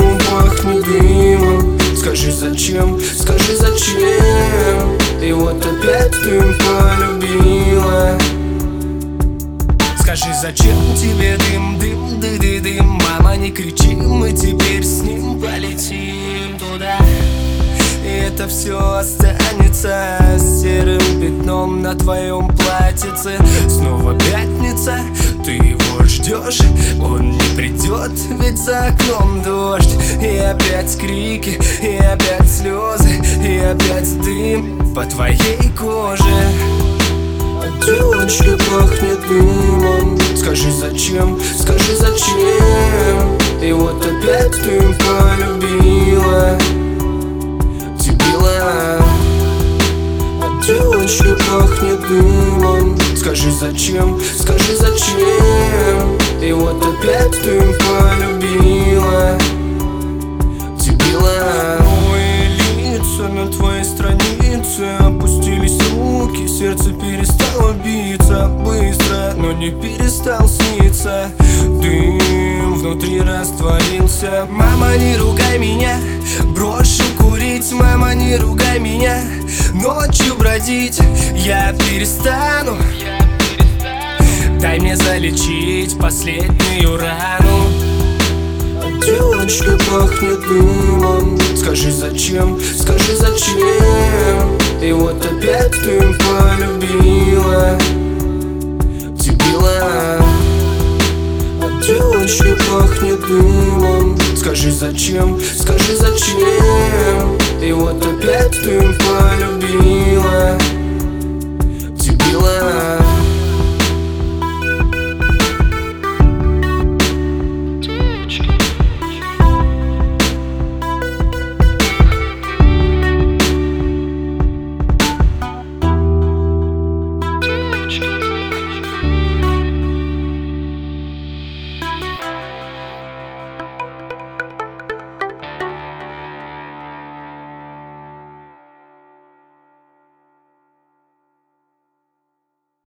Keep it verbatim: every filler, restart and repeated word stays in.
дым пахнет дымом. Скажи зачем, скажи зачем. И вот опять ты полюбила. Скажи зачем тебе дым, дым, ды, ды, дым. Мама, не кричи, мы теперь с ним полетим туда. И это все останется серым пятном на твоем платьице. Снова пятница, ты его ждешь, он не придет, ведь за окном дождь. И опять крики, и опять слезы, и опять дым по твоей коже. От девочки пахнет дымом. Скажи зачем, скажи зачем. И вот опять ты полюбила. Дебила. От девочки пахнет дымом. Скажи зачем, скажи зачем. И вот опять ты полюбила. Дебила. Новые лица на твоей странице. Опустились руки, сердце перестало биться быстро, но не перестал сниться. Дым внутри растворился. Мама, не ругай меня, брошу курить. Мама, не ругай меня, ночью бродить я перестану. Дай мне залечить последнюю рану. От девочки пахнет дымом. Скажи зачем, скажи зачем. И вот опять ты полюбила. Дебила. От девочки пахнет дымом. Скажи зачем, скажи зачем. И вот опять ты полюбила. Дебила.